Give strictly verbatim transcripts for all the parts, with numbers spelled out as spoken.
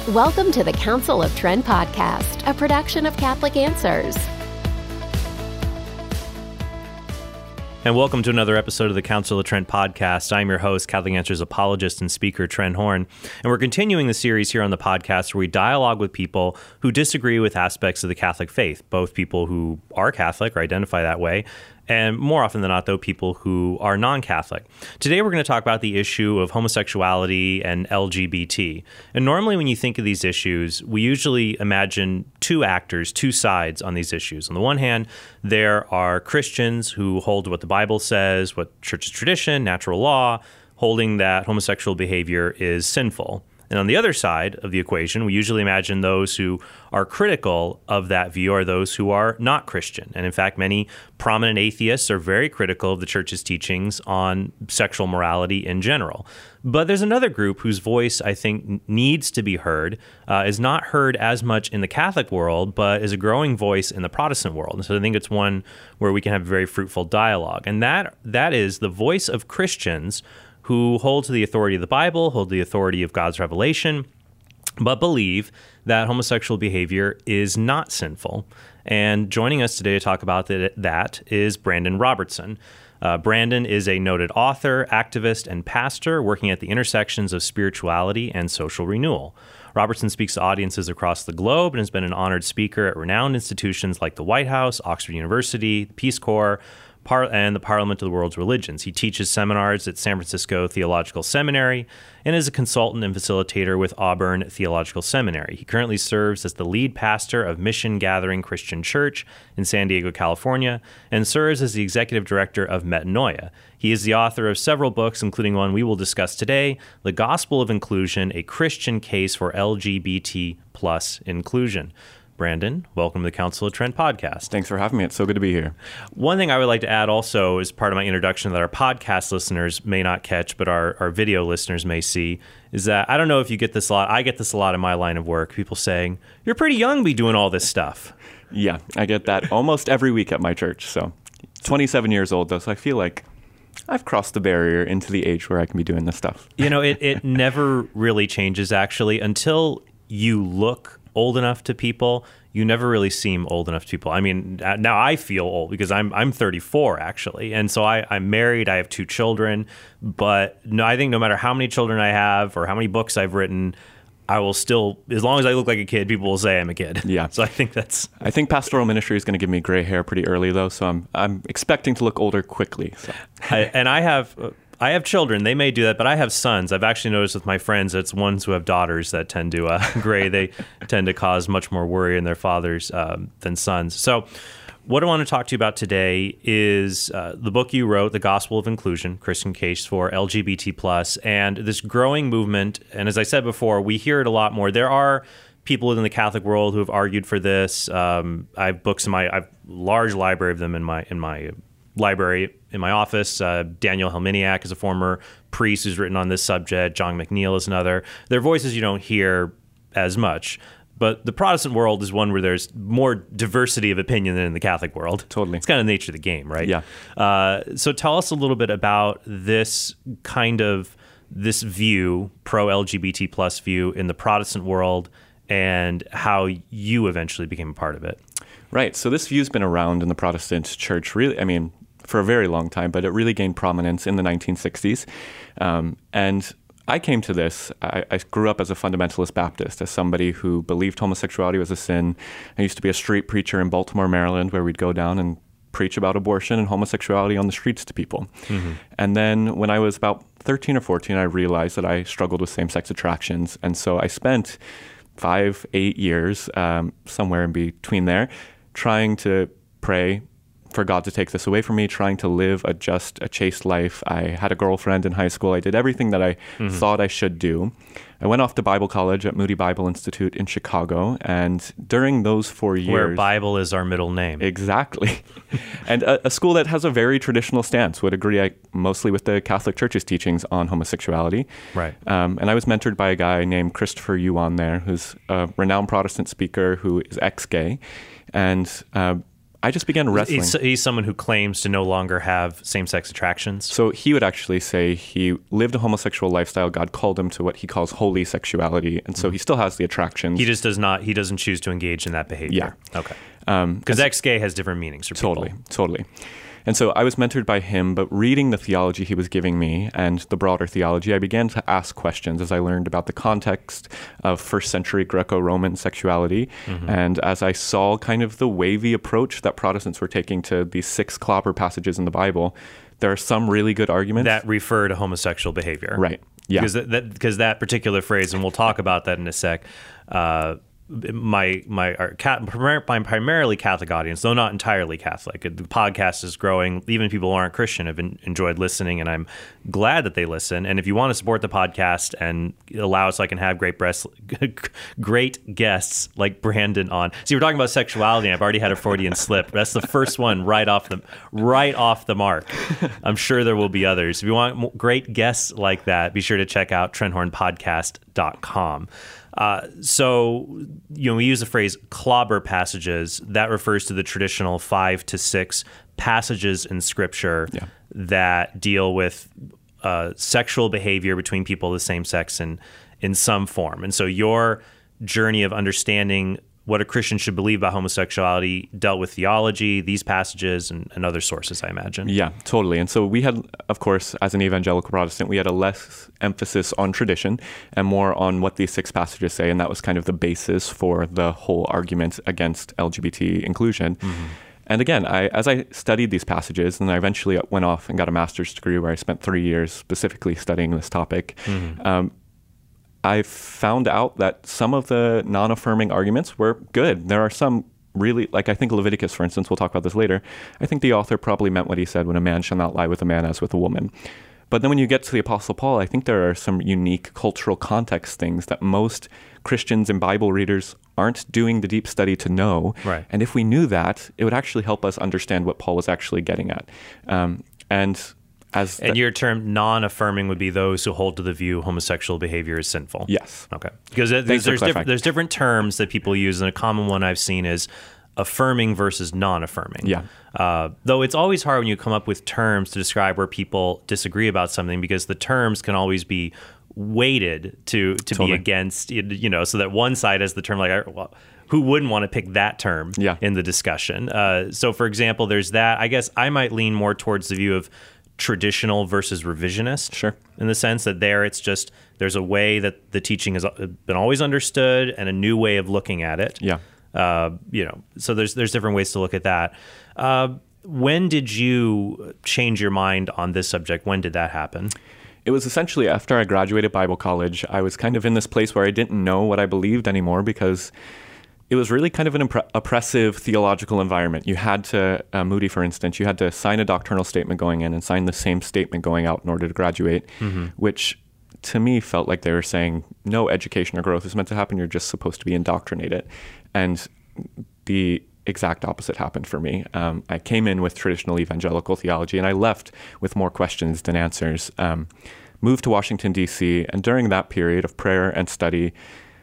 Welcome to the Council of Trent podcast, a production of Catholic Answers. And welcome to another episode of the Council of Trent podcast. I'm your host, Catholic Answers apologist and speaker, Trent Horn. And we're continuing the series here on the podcast where we dialogue with people who disagree with aspects of the Catholic faith, both people who are Catholic or identify that way, and more often than not, though, people who are non-Catholic. Today, we're going to talk about the issue of homosexuality and L G B T. And normally, when you think of these issues, we usually imagine two actors, two sides on these issues. On the one hand, there are Christians who hold what the Bible says, what church's tradition, natural law, holding that homosexual behavior is sinful. And on the other side of the equation, we usually imagine those who are critical of that view are those who are not Christian. And in fact, many prominent atheists are very critical of the church's teachings on sexual morality in general. But there's another group whose voice I think needs to be heard, uh, is not heard as much in the Catholic world, but is a growing voice in the Protestant world. And so I think it's one where we can have a very fruitful dialogue. And that that is the voice of Christians who hold to the authority of the Bible, hold the authority of God's revelation, but believe that homosexual behavior is not sinful. And joining us today to talk about that is Brandon Robertson. Uh, Brandon is a noted author, activist, and pastor working at the intersections of spirituality and social renewal. Robertson speaks to audiences across the globe and has been an honored speaker at renowned institutions like the White House, Oxford University, Peace Corps, Par- and the Parliament of the World's Religions. He teaches seminars at San Francisco Theological Seminary and is a consultant and facilitator with Auburn Theological Seminary. He currently serves as the lead pastor of Mission Gathering Christian Church in San Diego, California, and serves as the executive director of Metanoia. He is the author of several books, including one we will discuss today, The Gospel of Inclusion, A Christian Case for L G B T plus Inclusion. Brandon, welcome to the Council of Trent podcast. Thanks for having me. It's so good to be here. One thing I would like to add also as part of my introduction that our podcast listeners may not catch, but our, our video listeners may see, is that I don't know if you get this a lot. I get this a lot in my line of work. People saying, you're pretty young to be doing all this stuff. Yeah, I get that almost every week at my church. So twenty-seven years old, though, so I feel like I've crossed the barrier into the age where I can be doing this stuff. You know, it, it never really changes, actually, until you look old enough to people. You never really seem old enough to people. I mean, now I feel old because I'm I'm thirty-four actually, and so I, I'm married. I have two children, but no, I think no matter how many children I have or how many books I've written, I will still, as long as I look like a kid, people will say I'm a kid. Yeah. So I think that's. I think pastoral ministry is going to give me gray hair pretty early though, so I'm I'm expecting to look older quickly. So. I, and I have. Uh, I have children. They may do that, but I have sons. I've actually noticed with my friends, it's ones who have daughters that tend to uh, gray. They tend to cause much more worry in their fathers um, than sons. So what I want to talk to you about today is uh, the book you wrote, The Gospel of Inclusion, Christian Case for L G B T plus, and this growing movement. And as I said before, we hear it a lot more. There are people within the Catholic world who have argued for this. Um, I have books in my, I have a large library of them in my in my library in my office. Uh, Daniel Helminiak is a former priest who's written on this subject. John McNeil is another. Their voices you don't hear as much. But the Protestant world is one where there's more diversity of opinion than in the Catholic world. Totally. It's kind of the nature of the game, right? Yeah. Uh, so tell us a little bit about this kind of, this view, pro-L G B T plus view in the Protestant world and how you eventually became a part of it. Right. So this view's been around in the Protestant church, really, I mean, for a very long time, but it really gained prominence in the nineteen sixties. Um, and I came to this, I, I grew up as a fundamentalist Baptist, as somebody who believed homosexuality was a sin. I used to be a street preacher in Baltimore, Maryland, where we'd go down and preach about abortion and homosexuality on the streets to people. Mm-hmm. And then when I was about thirteen or fourteen, I realized that I struggled with same-sex attractions. And so I spent five, eight years, um, somewhere in between there, trying to pray for God to take this away from me, trying to live a just, a chaste life. I had a girlfriend in high school. I did everything that I mm-hmm. thought I should do. I went off to Bible college at Moody Bible Institute in Chicago, and during those four years... Where Bible is our middle name. Exactly. And a, a school that has a very traditional stance, would agree I, mostly with the Catholic Church's teachings on homosexuality. Right. Um, and I was mentored by a guy named Christopher Yuan there, who's a renowned Protestant speaker who is ex-gay. And... Uh, I just began wrestling. He's, he's someone who claims to no longer have same-sex attractions. So he would actually say he lived a homosexual lifestyle. God called him to what he calls holy sexuality, and so mm-hmm. he still has the attractions. He just does not. He doesn't choose to engage in that behavior. Yeah. Okay. Because um, ex-gay has different meanings for totally, people. Totally, totally. And so I was mentored by him, but reading the theology he was giving me and the broader theology, I began to ask questions as I learned about the context of first century Greco-Roman sexuality. Mm-hmm. And as I saw kind of the wavy approach that Protestants were taking to these six clobber passages in the Bible, there are some really good arguments. That refer to homosexual behavior. Right. Yeah. Because that, because that particular phrase, and we'll talk about that in a sec, uh, my my, our, my primarily Catholic audience, though not entirely Catholic. The podcast is growing. Even people who aren't Christian have been, enjoyed listening, and I'm glad that they listen. And if you want to support the podcast and allow us, so I can have great breast, great guests like Brandon on. See, we're talking about sexuality, and I've already had a Freudian slip. That's the first one right off the right off the mark. I'm sure there will be others. If you want great guests like that, be sure to check out trent horn podcast dot com. Uh, so, you know, we use the phrase clobber passages. That refers to the traditional five to six passages in Scripture yeah. that deal with uh, sexual behavior between people of the same sex in, in some form. And so your journey of understanding what a Christian should believe about homosexuality dealt with theology, these passages, and, and other sources, I imagine. Yeah, totally. And so we had, of course, as an evangelical Protestant, we had a less emphasis on tradition and more on what these six passages say, and that was kind of the basis for the whole argument against L G B T inclusion. Mm-hmm. And again, I, as I studied these passages, and I eventually went off and got a master's degree where I spent three years specifically studying this topic, mm-hmm. um, I found out that some of the non-affirming arguments were good. There are some really, like I think Leviticus, for instance, we'll talk about this later. I think the author probably meant what he said when a man shall not lie with a man as with a woman. But then when you get to the Apostle Paul, I think there are some unique cultural context things that most Christians and Bible readers aren't doing the deep study to know. Right. And if we knew that, it would actually help us understand what Paul was actually getting at. Um, and As and the, your term non-affirming would be those who hold to the view homosexual behavior is sinful. Yes. Okay. Because there's, there's, diff- there's different terms that people use, and a common one I've seen is affirming versus non-affirming. Yeah. Uh, though it's always hard when you come up with terms to describe where people disagree about something, because the terms can always be weighted to to totally. be against, you know, so that one side has the term like, well, who wouldn't want to pick that term yeah. in the discussion? Uh, so, for example, there's that. I guess I might lean more towards the view of traditional versus revisionist. Sure. In the sense that there it's just, there's a way that the teaching has been always understood and a new way of looking at it. Yeah. Uh, you know, so there's there's different ways to look at that. Uh, when did you change your mind on this subject? When did that happen? It was essentially after I graduated Bible college. I was kind of in this place where I didn't know what I believed anymore, because it was really kind of an impre- oppressive theological environment. You had to, uh, Moody, for instance, you had to sign a doctrinal statement going in and sign the same statement going out in order to graduate, mm-hmm. which to me felt like they were saying no education or growth is meant to happen. You're just supposed to be indoctrinated. And the exact opposite happened for me. Um, I came in with traditional evangelical theology, and I left with more questions than answers. Um, moved to Washington, D C, and during that period of prayer and study,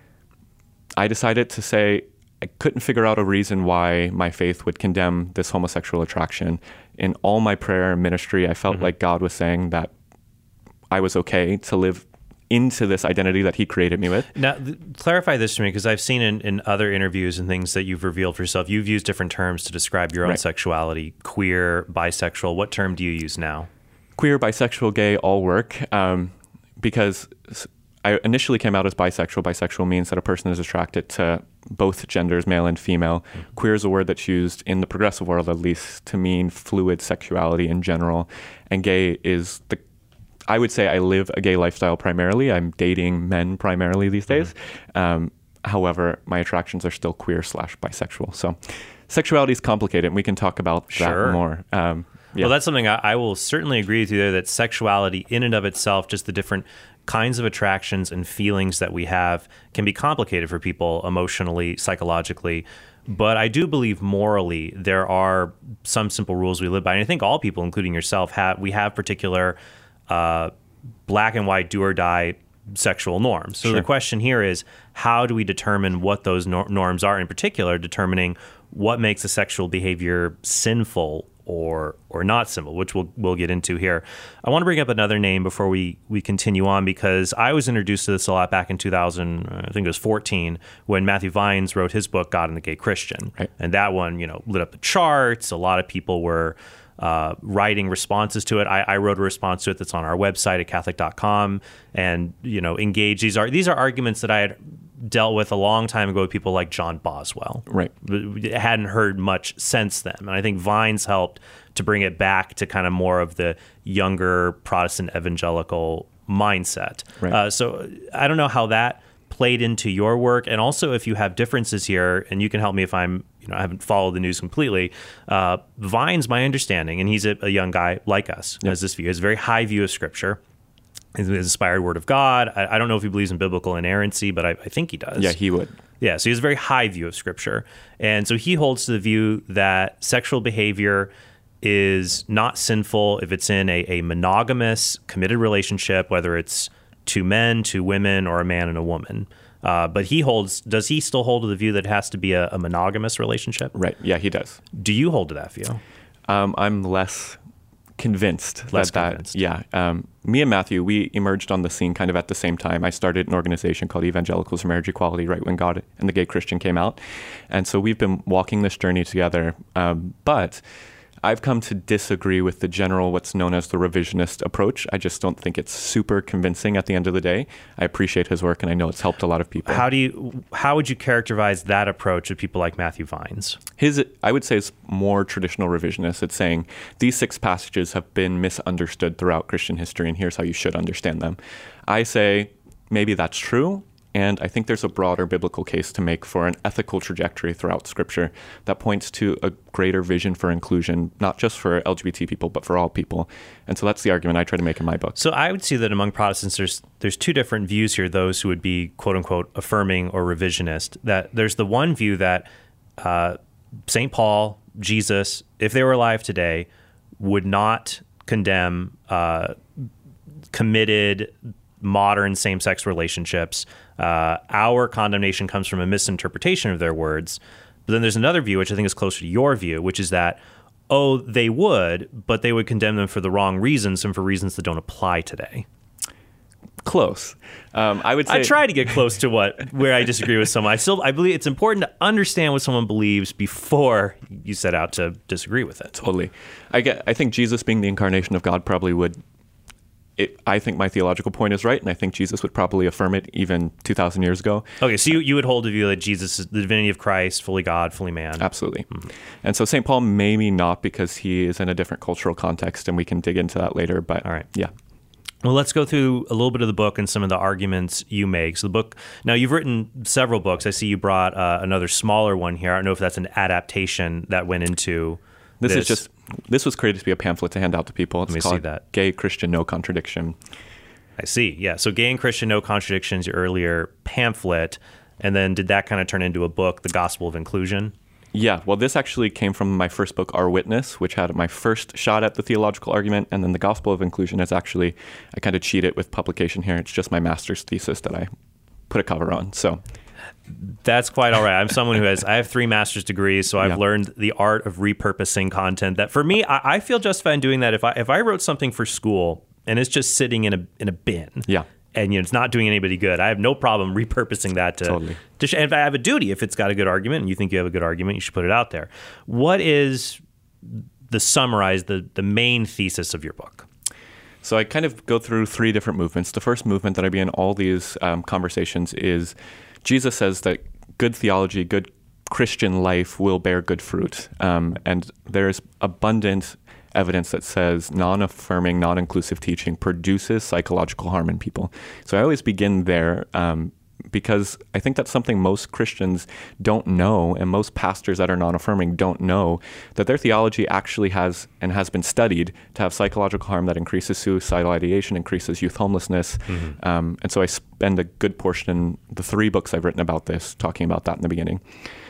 I decided to say, I couldn't figure out a reason why my faith would condemn this homosexual attraction. In all my prayer and ministry, I felt mm-hmm. like God was saying that I was okay to live into this identity that he created me with. Now, th- clarify this to me, because I've seen in, in other interviews and things that you've revealed for yourself, you've used different terms to describe your own right. sexuality, queer, bisexual. What term do you use now? Queer, bisexual, gay, all work, um, because I initially came out as bisexual. Bisexual means that a person is attracted to both genders, male and female. Mm-hmm. Queer is a word that's used in the progressive world, at least, to mean fluid sexuality in general. And gay is the, I would say I live a gay lifestyle primarily. I'm dating men primarily these days. Mm-hmm. Um, however, my attractions are still queer slash bisexual. So sexuality is complicated, and we can talk about sure. that more. Um, yeah. Well, that's something I, I will certainly agree with you there, that sexuality in and of itself, just the different kinds of attractions and feelings that we have, can be complicated for people emotionally, psychologically. But I do believe morally there are some simple rules we live by. And I think all people, including yourself, have we have particular uh, black and white do or die sexual norms. So sure. the question here is, how do we determine what those nor- norms are, in particular determining what makes a sexual behavior sinful or or not sinful, which we'll we'll get into here. I want to bring up another name before we, we continue on, because I was introduced to this a lot back in two thousand, I think it was fourteen, when Matthew Vines wrote his book, God and the Gay Christian. Right. And that one, you know, lit up the charts. A lot of people were uh, writing responses to it. I, I wrote a response to it that's on our website at Catholic dot com, and, you know, engage. These are these are arguments that I had dealt with a long time ago with people like John Boswell. Right. I hadn't heard much since then. And I think Vines helped to bring it back to kind of more of the younger Protestant evangelical mindset. Right. Uh, so I don't know how that played into your work, and also if you have differences here, and you can help me if I'm, you know, I haven't followed the news completely. Uh, Vines, my understanding, and he's a, a young guy like us, Yep. has this view, has a very high view of Scripture. His inspired word of God. I, I don't know if he believes in biblical inerrancy, but I, I think he does. Yeah, he would. Yeah, so he has a very high view of Scripture. And so he holds to the view that sexual behavior is not sinful if it's in a, a monogamous, committed relationship, whether it's two men, two women, or a man and a woman. Uh, but he holds, does he still hold to the view that it has to be a, a monogamous relationship? Right. Yeah, he does. Do you hold to that view? Um, I'm less convinced Less that convinced. that yeah um, me and Matthew, we emerged on the scene kind of at the same time. I started an organization called Evangelicals for Marriage Equality right when God and the Gay Christian came out, and so we've been walking this journey together, um, but I've come to disagree with the general, what's known as the revisionist approach. I just don't think it's super convincing at the end of the day. I appreciate his work, and I know it's helped a lot of people. How do you? How would you characterize that approach with people like Matthew Vines? His, I would say, is more traditional revisionist. It's saying these six passages have been misunderstood throughout Christian history, and here's how you should understand them. I say maybe that's true, and I think there's a broader biblical case to make for an ethical trajectory throughout Scripture that points to a greater vision for inclusion, not just for L G B T people, but for all people. And so that's the argument I try to make in my book. So I would see that among Protestants, there's there's two different views here. Those who would be quote unquote affirming or revisionist. That there's the one view that uh, Saint Paul, Jesus, if they were alive today, would not condemn uh, committed modern same-sex relationships. Uh, our condemnation comes from a misinterpretation of their words. But then there's another view, which I think is closer to your view, which is that, oh, they would, but they would condemn them for the wrong reasons and for reasons that don't apply today. Close. Um, I would say I try to get close to what where I disagree with someone. I still I believe it's important to understand what someone believes before you set out to disagree with it. Totally. I get. I think Jesus being the incarnation of God probably would. It, I think my theological point is right, and I think Jesus would probably affirm it even two thousand years ago. Okay, so you, you would hold the view that Jesus is the divinity of Christ, fully God, fully man. Absolutely. Mm-hmm. And so Saint Paul, maybe not, because he is in a different cultural context, and we can dig into that later. But all right. Yeah. Well, let's go through a little bit of the book and some of the arguments you make. So the book, now you've written several books. I see you brought uh, another smaller one here. I don't know if that's an adaptation that went into This, this. is just, this was created to be a pamphlet to hand out to people. It's Let me called see that. Gay Christian, No Contradiction. I see. Yeah. So Gay and Christian, No Contradictions, your earlier pamphlet. And then did that kind of turn into a book, The Gospel of Inclusion? Yeah, well, this actually came from my first book, Our Witness, which had my first shot at the theological argument, and then The Gospel of Inclusion is actually, I kind of cheat it with publication here. It's just my master's thesis that I put a cover on, so... That's quite all right. I'm someone who has, I have three master's degrees, so I've Yeah. learned the art of repurposing content that for me, I, I feel justified in doing that. If I if I wrote something for school and it's just sitting in a in a bin, Yeah. and you know, it's not doing anybody good, I have no problem repurposing that to, Totally. to sh- and if I have a duty, if it's got a good argument and you think you have a good argument, you should put it out there. What is the summarize, the, the main thesis of your book? So I kind of go through three different movements. The first movement that I be in all these um, conversations is Jesus says that good theology, good Christian life will bear good fruit. Um, and there's abundant evidence that says non-affirming, non-inclusive teaching produces psychological harm in people. So I always begin there um, because I think that's something most Christians don't know, and most pastors that are non-affirming don't know, that their theology actually has and has been studied to have psychological harm that increases suicidal ideation, increases youth homelessness. Mm-hmm. Um, and so I spend a good portion in the three books I've written about this, talking about that in the beginning.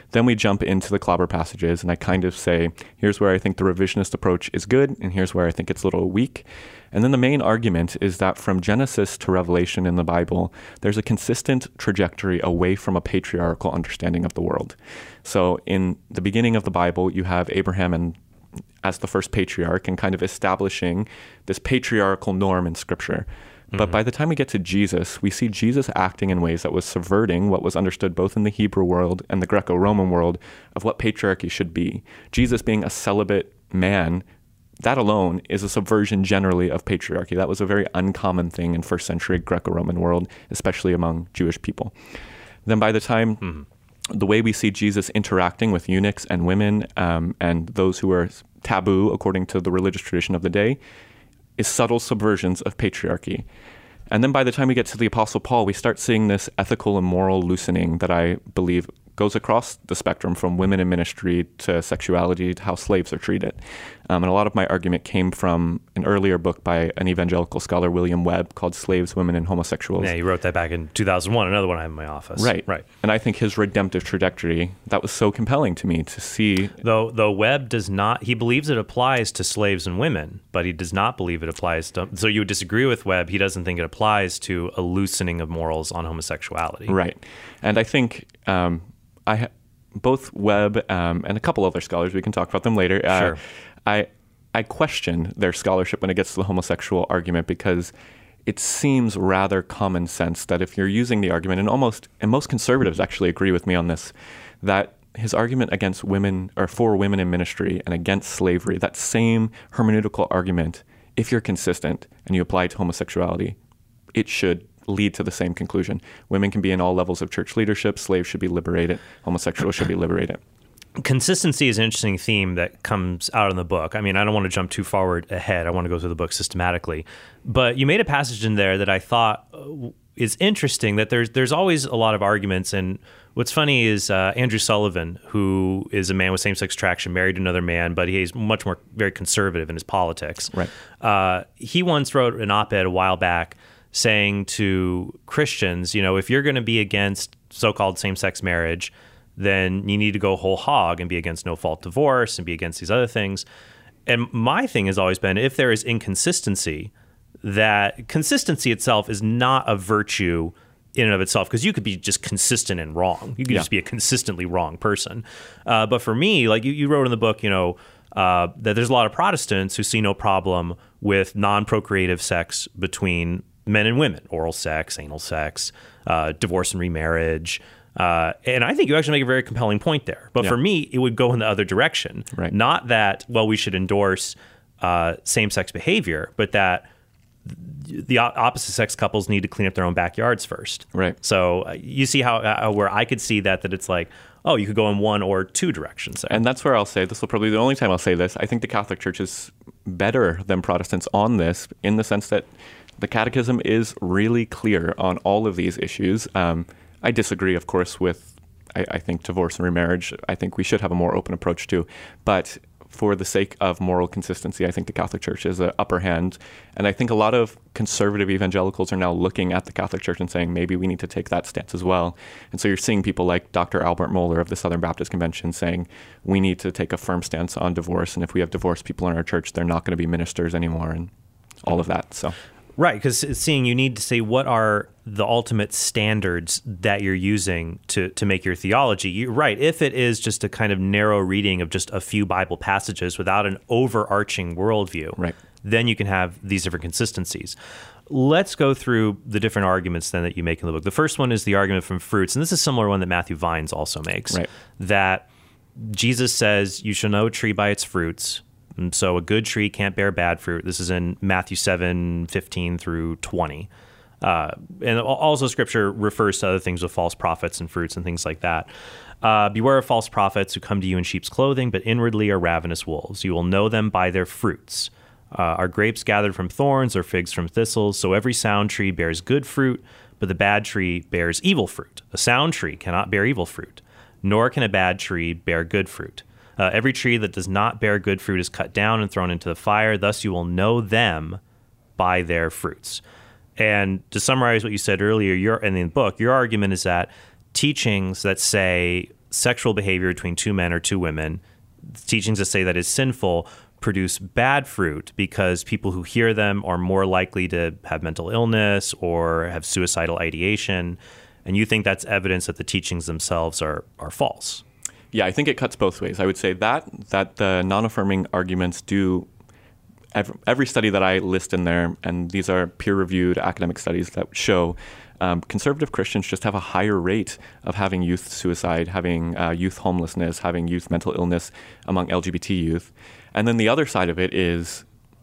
Then we jump into the clobber passages, and I kind of say, here's where I think the revisionist approach is good, and here's where I think it's a little weak. And then the main argument is that from Genesis to Revelation in the Bible, there's a consistent trajectory away from a patriarchal understanding of the world. So in the beginning of the Bible, you have Abraham and as the first patriarch and kind of establishing this patriarchal norm in Scripture. But mm-hmm. by the time we get to Jesus, we see Jesus acting in ways that was subverting what was understood both in the Hebrew world and the Greco-Roman world of what patriarchy should be. Jesus being a celibate man, that alone is a subversion generally of patriarchy. That was a very uncommon thing in first century Greco-Roman world, especially among Jewish people. Then by the time mm-hmm. the way we see Jesus interacting with eunuchs and women um, and those who are taboo according to the religious tradition of the day is subtle subversions of patriarchy. And then by the time we get to the Apostle Paul, we start seeing this ethical and moral loosening that I believe goes across the spectrum from women in ministry to sexuality to how slaves are treated. Um, and a lot of my argument came from an earlier book by an evangelical scholar, William Webb, called Slaves, Women, and Homosexuals. Yeah, he wrote that back in two thousand one, another one I have in my office. Right. Right. And I think his redemptive trajectory, that was so compelling to me to see. Though, though Webb does not, he believes it applies to slaves and women, but he does not believe it applies to, so you would disagree with Webb, he doesn't think it applies to a loosening of morals on homosexuality. Right. And I think um, I ha- both Webb um, and a couple other scholars, we can talk about them later. Uh, sure. I I question their scholarship when it gets to the homosexual argument because it seems rather common sense that if you're using the argument, and almost and most conservatives actually agree with me on this, that his argument against women or for women in ministry and against slavery, that same hermeneutical argument, if you're consistent and you apply it to homosexuality, it should lead to the same conclusion. Women can be in all levels of church leadership, slaves should be liberated, homosexuals should be liberated. Consistency is an interesting theme that comes out in the book. I mean, I don't want to jump too forward ahead. I want to go through the book systematically. But you made a passage in there that I thought is interesting, that there's there's always a lot of arguments. And what's funny is uh, Andrew Sullivan, who is a man with same-sex attraction, married to another man, but he's much more very conservative in his politics. Right. Uh, he once wrote an op-ed a while back saying to Christians, you know, if you're going to be against so-called same-sex marriage, then you need to go whole hog and be against no-fault divorce and be against these other things. And my thing has always been, if there is inconsistency, that consistency itself is not a virtue in and of itself, because you could be just consistent and wrong. You could yeah. just be a consistently wrong person. Uh, but for me, like you, you wrote in the book, you know, uh, that there's a lot of Protestants who see no problem with non-procreative sex between men and women, oral sex, anal sex, uh, divorce and remarriage. Uh, and I think you actually make a very compelling point there. But yeah. for me, it would go in the other direction. Right. Not that, well, we should endorse uh, same-sex behavior, but that the opposite sex couples need to clean up their own backyards first. Right. So uh, you see how uh, where I could see that, that it's like, oh, you could go in one or two directions there. And that's where I'll say, this will probably be the only time I'll say this, I think the Catholic Church is better than Protestants on this, in the sense that the Catechism is really clear on all of these issues. Um, I disagree, of course, with, I, I think, divorce and remarriage. I think we should have a more open approach to. But for the sake of moral consistency, I think the Catholic Church is an upper hand. And I think a lot of conservative evangelicals are now looking at the Catholic Church and saying, maybe we need to take that stance as well. And so you're seeing people like Doctor Albert Mohler of the Southern Baptist Convention saying, we need to take a firm stance on divorce. And if we have divorced people in our church, they're not going to be ministers anymore, and all of that. So. Right, because seeing you need to say what are the ultimate standards that you're using to, to make your theology. You're right, if it is just a kind of narrow reading of just a few Bible passages without an overarching worldview, right. then you can have these different consistencies. Let's go through the different arguments then that you make in the book. The first one is the argument from fruits, and this is a similar one that Matthew Vines also makes, right. that Jesus says you shall know a tree by its fruits. And so a good tree can't bear bad fruit. This is in Matthew seven, fifteen through twenty. Uh, and also Scripture refers to other things with false prophets and fruits and things like that. Uh, Beware of false prophets who come to you in sheep's clothing, but inwardly are ravenous wolves. You will know them by their fruits. Uh, are grapes gathered from thorns or figs from thistles? So every sound tree bears good fruit, but the bad tree bears evil fruit. A sound tree cannot bear evil fruit, nor can a bad tree bear good fruit. Uh, every tree that does not bear good fruit is cut down and thrown into the fire. Thus you will know them by their fruits. And to summarize what you said earlier, your in the book, your argument is that teachings that say sexual behavior between two men or two women, teachings that say that is sinful, produce bad fruit because people who hear them are more likely to have mental illness or have suicidal ideation. And you think that's evidence that the teachings themselves are are false. Yeah, I think it cuts both ways. I would say that that the non-affirming arguments do, every, every study that I list in there, and these are peer-reviewed academic studies that show um, conservative Christians just have a higher rate of having youth suicide, having uh, youth homelessness, having youth mental illness among L G B T youth. And then the other side of it is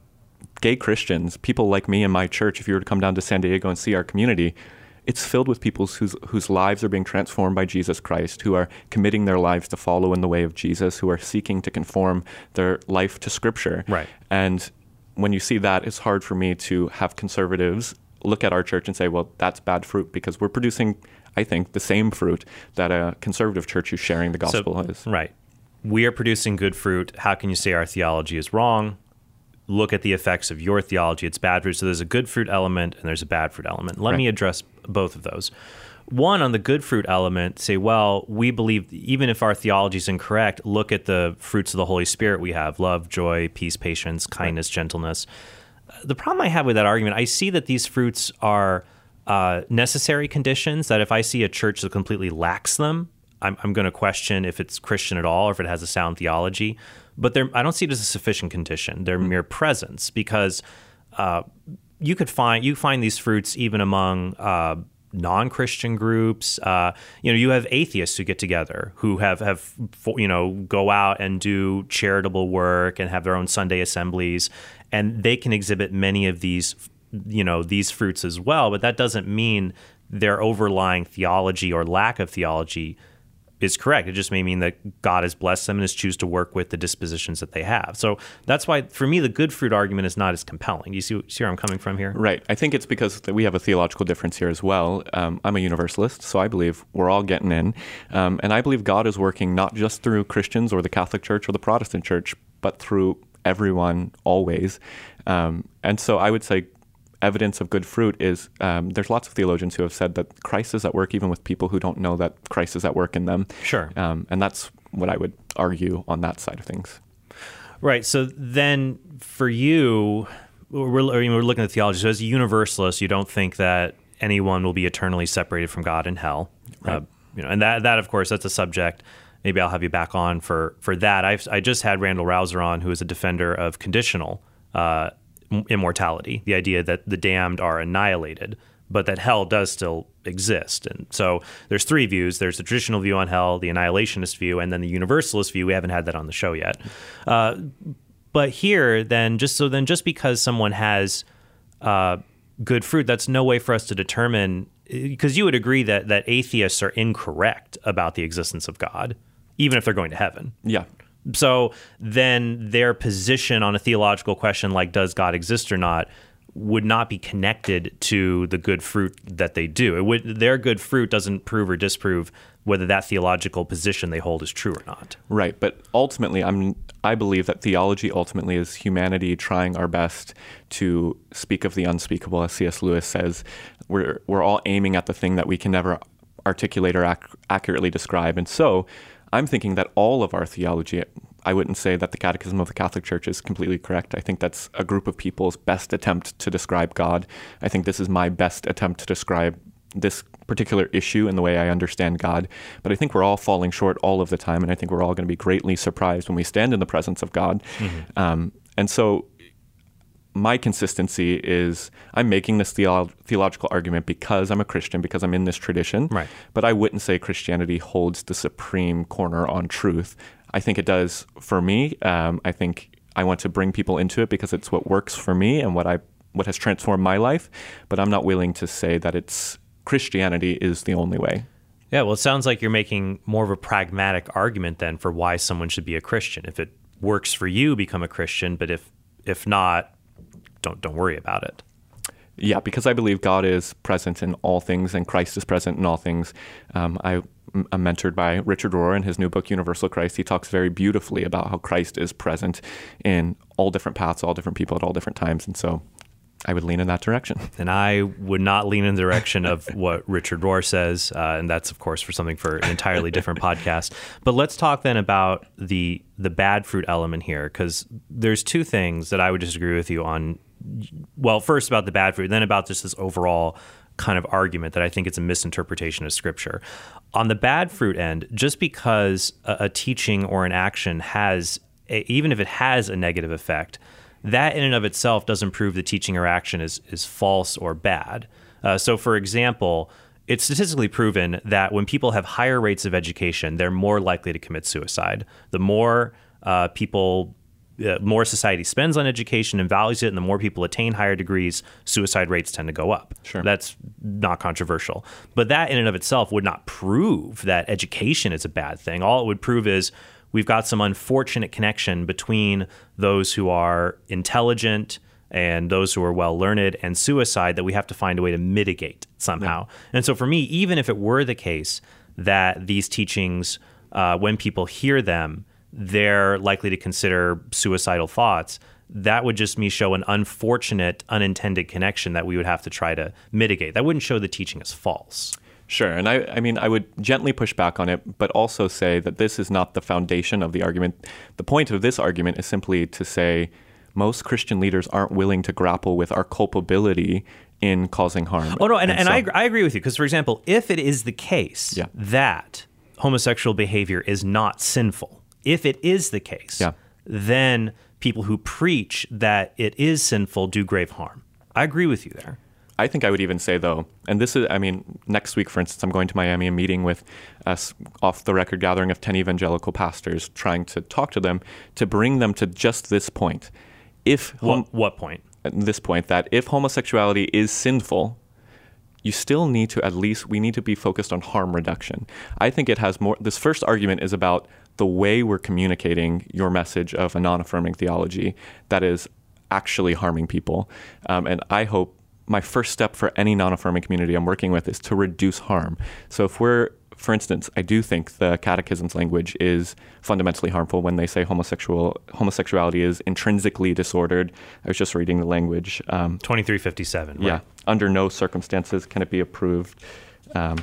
gay Christians, people like me and my church. If you were to come down to San Diego and see our community, it's filled with people whose whose lives are being transformed by Jesus Christ, who are committing their lives to follow in the way of Jesus, who are seeking to conform their life to Scripture. Right. And when you see that, it's hard for me to have conservatives look at our church and say, well, that's bad fruit, because we're producing, I think, the same fruit that a conservative church who's sharing the gospel so, is. Right. We are producing good fruit. How can you say our theology is wrong? Look at the effects of your theology. It's bad fruit. So there's a good fruit element and there's a bad fruit element. Let right. me address both of those. One, on the good fruit element, say, well, we believe even if our theology is incorrect, look at the fruits of the Holy Spirit we have: love, joy, peace, patience, kindness, right. gentleness. The problem I have with that argument, I see that these fruits are uh, necessary conditions, that if I see a church that completely lacks them, I'm, I'm going to question if it's Christian at all or if it has a sound theology. But I don't see it as a sufficient condition. They're mm-hmm. mere presence, because uh, you could find you find these fruits even among uh, non-Christian groups. Uh, you know, you have atheists who get together who have have you know go out and do charitable work and have their own Sunday assemblies, and they can exhibit many of these you know these fruits as well. But that doesn't mean their overlying theology or lack of theology is correct. It just may mean that God has blessed them and has choose to work with the dispositions that they have. So that's why, for me, the good fruit argument is not as compelling. Do you see, see where I'm coming from here? Right. I think it's because we have a theological difference here as well. Um, I'm a universalist, so I believe we're all getting in. Um, and I believe God is working not just through Christians or the Catholic Church or the Protestant Church, but through everyone always. Um, and so I would say evidence of good fruit is, um, there's lots of theologians who have said that Christ is at work even with people who don't know that Christ is at work in them. Sure. Um, and that's what I would argue on that side of things. Right. So then for you, we're, we're looking at theology. So as a universalist, you don't think that anyone will be eternally separated from God in hell. Right. Uh, you know, and that, that, of course, that's a subject. Maybe I'll have you back on for, for that. I've, I just had Randall Rouser on, who is a defender of conditional uh immortality, the idea that the damned are annihilated, but that hell does still exist. And so there's three views. There's the traditional view on hell, the annihilationist view, and then the universalist view. We haven't had that on the show yet. Uh, but here, then, just so then just because someone has uh, good fruit, that's no way for us to determine, because you would agree that that atheists are incorrect about the existence of God, even if they're going to heaven. Yeah. So then their position on a theological question like does God exist or not would not be connected to the good fruit that they do. It would, their good fruit doesn't prove or disprove whether that theological position they hold is true or not. Right, but ultimately, I'm I believe that theology ultimately is humanity trying our best to speak of the unspeakable, as C S Lewis says. We're we're all aiming at the thing that we can never articulate or ac- accurately describe, and so I'm thinking that all of our theology, I wouldn't say that the Catechism of the Catholic Church is completely correct. I think that's a group of people's best attempt to describe God. I think this is my best attempt to describe this particular issue in the way I understand God. But I think we're all falling short all of the time, and I think we're all going to be greatly surprised when we stand in the presence of God. Mm-hmm. Um, and so my consistency is I'm making this theolo- theological argument because I'm a Christian, because I'm in this tradition. Right. But I wouldn't say Christianity holds the supreme corner on truth. I think it does for me. Um, I think I want to bring people into it because it's what works for me and what I what has transformed my life. But I'm not willing to say that it's Christianity is the only way. Yeah, well, it sounds like you're making more of a pragmatic argument then for why someone should be a Christian. If it works for you, become a Christian. But if if not, Don't don't worry about it. Yeah, because I believe God is present in all things and Christ is present in all things. Um, I, I'm mentored by Richard Rohr in his new book, Universal Christ. He talks very beautifully about how Christ is present in all different paths, all different people at all different times. And so I would lean in that direction. And I would not lean in the direction of what Richard Rohr says. Uh, and that's, of course, for something for an entirely different podcast. But let's talk then about the the bad fruit element here, because there's two things that I would disagree with you on. Well, first about the bad fruit, then about just this overall kind of argument that I think it's a misinterpretation of Scripture. On the bad fruit end, just because a, a teaching or an action has, a, even if it has a negative effect, that in and of itself doesn't prove the teaching or action is, is false or bad. Uh, so, for example, it's statistically proven that when people have higher rates of education, they're more likely to commit suicide. The more uh, people, uh, more society spends on education and values it, and the more people attain higher degrees, suicide rates tend to go up. Sure. That's not controversial. But that in and of itself would not prove that education is a bad thing. All it would prove is we've got some unfortunate connection between those who are intelligent and those who are well-learned and suicide that we have to find a way to mitigate somehow. Yeah. And so for me, even if it were the case that these teachings, uh, when people hear them, they're likely to consider suicidal thoughts, that would just me show an unfortunate, unintended connection that we would have to try to mitigate. That wouldn't show the teaching as false. Sure. And I, I mean, I would gently push back on it, but also say that this is not the foundation of the argument. The point of this argument is simply to say most Christian leaders aren't willing to grapple with our culpability in causing harm. Oh, no, and, and, and so, I, I agree with you, because, for example, if it is the case yeah. that homosexual behavior is not sinful, if it is the case, yeah. then people who preach that it is sinful do grave harm. I agree with you there. I think I would even say, though, and this is, I mean, next week, for instance, I'm going to Miami and meeting with a off-the-record gathering of ten evangelical pastors, trying to talk to them, to bring them to just this point. If What, hom- what point? This point, that if homosexuality is sinful, you still need to, at least, we need to be focused on harm reduction. I think it has more, this first argument is about the way we're communicating your message of a non-affirming theology that is actually harming people. Um, and I hope my first step for any non-affirming community I'm working with is to reduce harm. So if we're, for instance, I do think the Catechism's language is fundamentally harmful when they say homosexual homosexuality is intrinsically disordered. I was just reading the language. Um, twenty-three fifty-seven. Right? Yeah. Under no circumstances can it be approved. Um,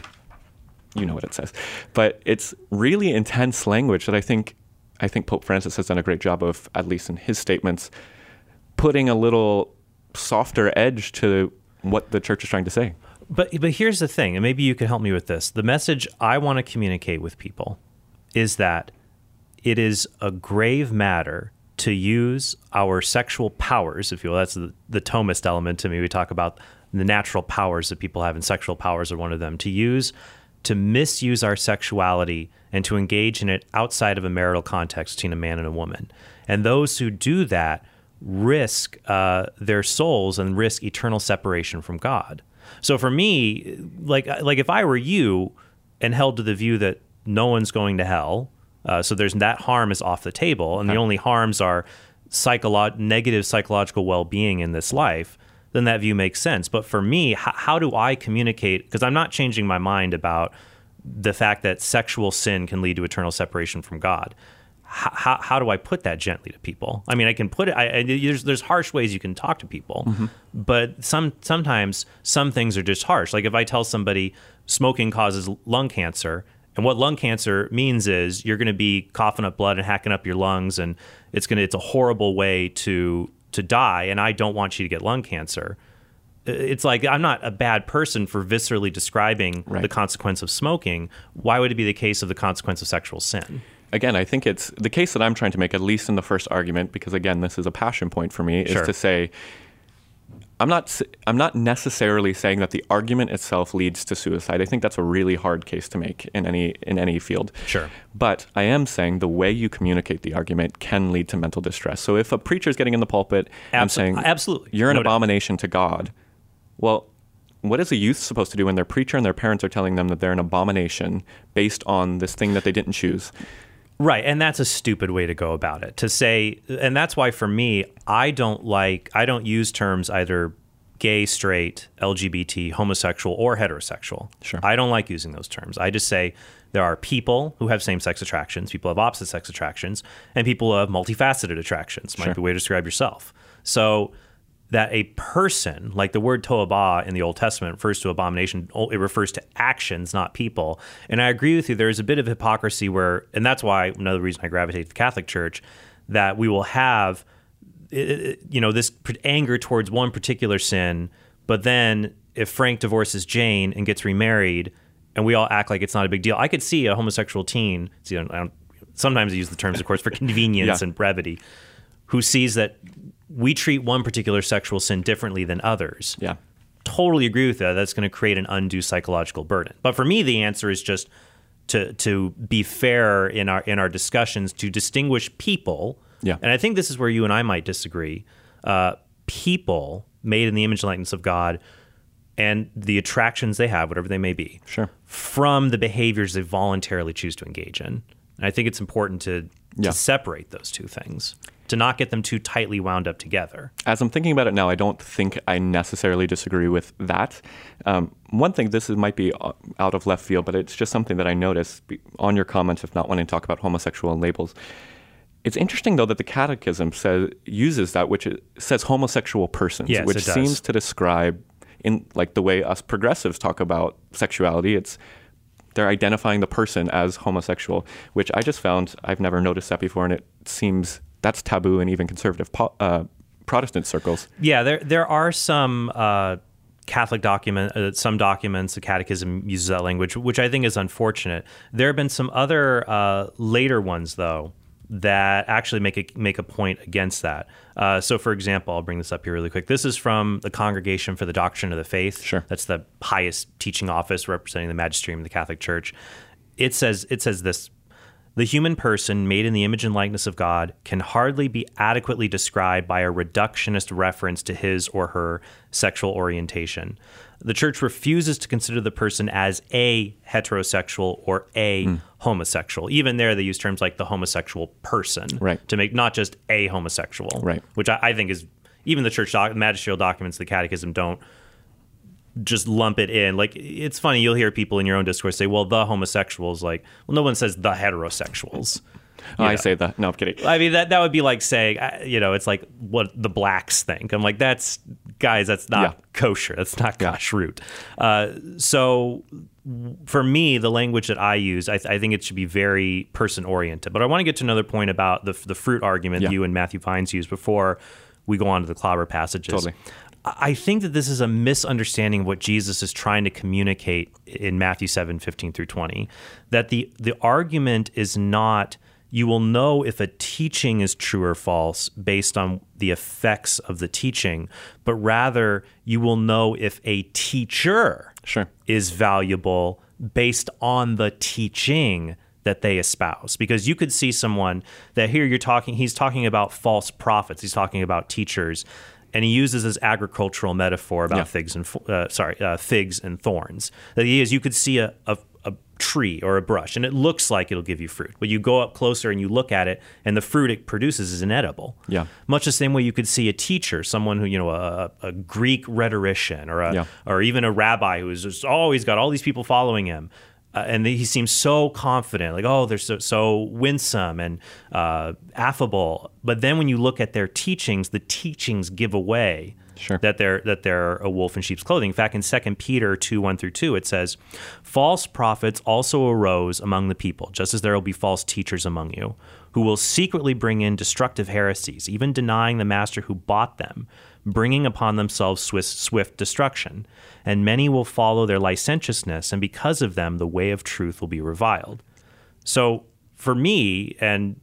you know what it says. But it's really intense language that I think I think Pope Francis has done a great job of, at least in his statements, putting a little softer edge to what the church is trying to say. But but here's the thing, and maybe you can help me with this. The message I want to communicate with people is that it is a grave matter to use our sexual powers, if you will. That's the, the Thomist element to me. We talk about the natural powers that people have, and sexual powers are one of them. To use, to misuse our sexuality and to engage in it outside of a marital context between a man and a woman. And those who do that risk uh, their souls and risk eternal separation from God. So for me, like like if I were you and held to the view that no one's going to hell, uh, so there's that harm is off the table, and the only harms are psycholo- negative psychological well-being in this life, then that view makes sense. But for me, h- how do I communicate? Because I'm not changing my mind about the fact that sexual sin can lead to eternal separation from God. How, how do I put that gently to people? I mean, I can put it, I, I, there's, there's harsh ways you can talk to people, mm-hmm. but some sometimes some things are just harsh. Like if I tell somebody smoking causes lung cancer, and what lung cancer means is you're going to be coughing up blood and hacking up your lungs, and it's going to, it's a horrible way to, to die, and I don't want you to get lung cancer. It's like, I'm not a bad person for viscerally describing right. the consequence of smoking. Why would it be the case of the consequence of sexual sin? Again, I think it's the case that I'm trying to make, at least in the first argument, because again, this is a passion point for me, is sure. to say, I'm not I'm not necessarily saying that the argument itself leads to suicide. I think that's a really hard case to make in any in any field. Sure. But I am saying the way you communicate the argument can lead to mental distress. So if a preacher is getting in the pulpit Absol- and saying, absolutely, you're an no abomination doubt. to God, well, what is a youth supposed to do when their preacher and their parents are telling them that they're an abomination based on this thing that they didn't choose? Right, and that's a stupid way to go about it. To say, and that's why for me, I don't like, I don't use terms either gay, straight, L G B T, homosexual, or heterosexual. Sure. I don't like using those terms. I just say there are people who have same-sex attractions, people have opposite-sex attractions, and people who have multifaceted attractions. Might Sure. be a way to describe yourself. So that a person, like the word to'abah in the Old Testament refers to abomination, it refers to actions, not people. And I agree with you, there's a bit of hypocrisy where, and that's why another reason I gravitate to the Catholic Church, that we will have, you know, this anger towards one particular sin, but then if Frank divorces Jane and gets remarried, and we all act like it's not a big deal. I could see a homosexual teen, see, I don't, sometimes I use the terms, of course, for convenience yeah. and brevity, who sees that we treat one particular sexual sin differently than others. Yeah. Totally agree with that. That's going to create an undue psychological burden. But for me, the answer is just to to be fair in our in our discussions, to distinguish people. Yeah. And I think this is where you and I might disagree. Uh, people made in the image and likeness of God and the attractions they have, whatever they may be, sure, from the behaviors they voluntarily choose to engage in. And I think it's important to, to yeah. separate those two things, to not get them too tightly wound up together. As I'm thinking about it now, I don't think I necessarily disagree with that. Um, one thing, this is, might be out of left field, but it's just something that I noticed on your comments of not wanting to talk about homosexual and labels. It's interesting, though, that the Catechism says, uses that, which it says homosexual persons, yes, which it does. seems to describe, in like the way us progressives talk about sexuality, it's they're identifying the person as homosexual, which I just found, I've never noticed that before, and it seems that's taboo in even conservative po- uh, Protestant circles. Yeah, there there are some uh, Catholic document, uh, some documents, the Catechism uses that language, which I think is unfortunate. There have been some other uh, later ones, though, that actually make a, make a point against that. Uh, so, for example, I'll bring this up here really quick. This is from the Congregation for the Doctrine of the Faith. Sure. That's the highest teaching office representing the magisterium of the Catholic Church. It says it says this: the human person made in the image and likeness of God can hardly be adequately described by a reductionist reference to his or her sexual orientation. The Church refuses to consider the person as a heterosexual or a mm. homosexual. Even there, they use terms like the homosexual person right. to make not just a homosexual, right. which I, I think is, even the Church doc, magisterial documents, the Catechism, don't just lump it in. Like, it's funny, you'll hear people in your own discourse say, well, the homosexuals, like, well, no one says the heterosexuals. Oh, I know. say that. No, I'm kidding. I mean, that that would be like saying, you know, it's like what the blacks think. I'm like, that's, guys, that's not yeah. kosher. That's not kashrut. Uh, so for me, the language that I use, I, th- I think it should be very person-oriented. But I want to get to another point about the the fruit argument yeah. you and Matthew Vines used before we go on to the clobber passages. Totally. I think that this is a misunderstanding of what Jesus is trying to communicate in Matthew seven, fifteen through twenty, that the the argument is not, you will know if a teaching is true or false based on the effects of the teaching, but rather you will know if a teacher sure. is valuable based on the teaching that they espouse. Because you could see someone that here you're talking, he's talking about false prophets, he's talking about teachers, and he uses this agricultural metaphor about yeah. figs and uh, sorry uh, figs and thorns. That he is, you could see a, a a tree or a brush, and it looks like it'll give you fruit, but you go up closer and you look at it, and the fruit it produces is inedible. Yeah. Much the same way you could see a teacher, someone who, you know, a, a Greek rhetorician, or a, yeah. or even a rabbi who's just always got all these people following him. Uh, and he seems so confident, like, oh, they're so, so winsome and uh, affable. But then when you look at their teachings, the teachings give away sure. that they're that they're a wolf in sheep's clothing. In fact, in Second Peter two, one through two, it says, false prophets also arose among the people, just as there will be false teachers among you, who will secretly bring in destructive heresies, even denying the master who bought them, bringing upon themselves swift, swift destruction. And many will follow their licentiousness, and because of them, the way of truth will be reviled. So for me, and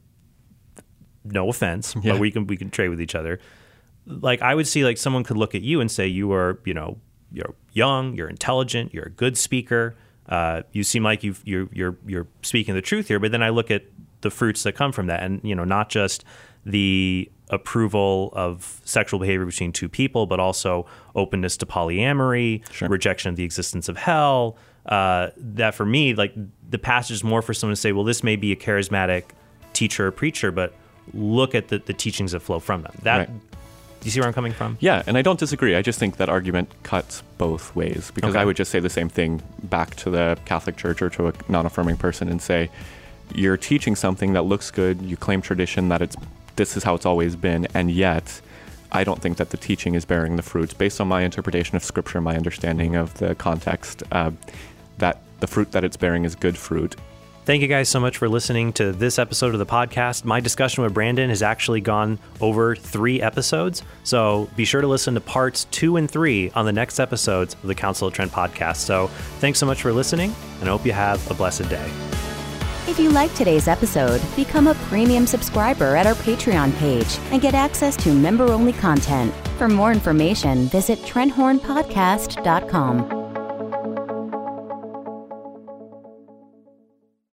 no offense, yeah. but we can we can trade with each other. Like, I would see, like, someone could look at you and say, you are, you know, you're young, you're intelligent, you're a good speaker. Uh, you seem like you've, you're you're you're speaking the truth here. But then I look at the fruits that come from that, and, you know, not just the approval of sexual behavior between two people, but also openness to polyamory, sure. rejection of the existence of hell. Uh, that for me, like, the passage is more for someone to say, well, this may be a charismatic teacher or preacher, but look at the, the teachings that flow from them. That, right. Do you see where I'm coming from? Yeah, and I don't disagree. I just think that argument cuts both ways, because okay. I would just say the same thing back to the Catholic Church or to a non-affirming person and say, you're teaching something that looks good, you claim tradition that it's this is how it's always been, and yet I don't think that the teaching is bearing the fruits based on my interpretation of Scripture, my understanding of the context, uh, that the fruit that it's bearing is good fruit. Thank you guys so much for listening to this episode of the podcast. My discussion with Brandon has actually gone over three episodes, so be sure to listen to parts two and three on the next episodes of the Council of Trent podcast. So thanks so much for listening, and I hope you have a blessed day. If you liked today's episode, become a premium subscriber at our Patreon page and get access to member-only content. For more information, visit trent horn podcast dot com.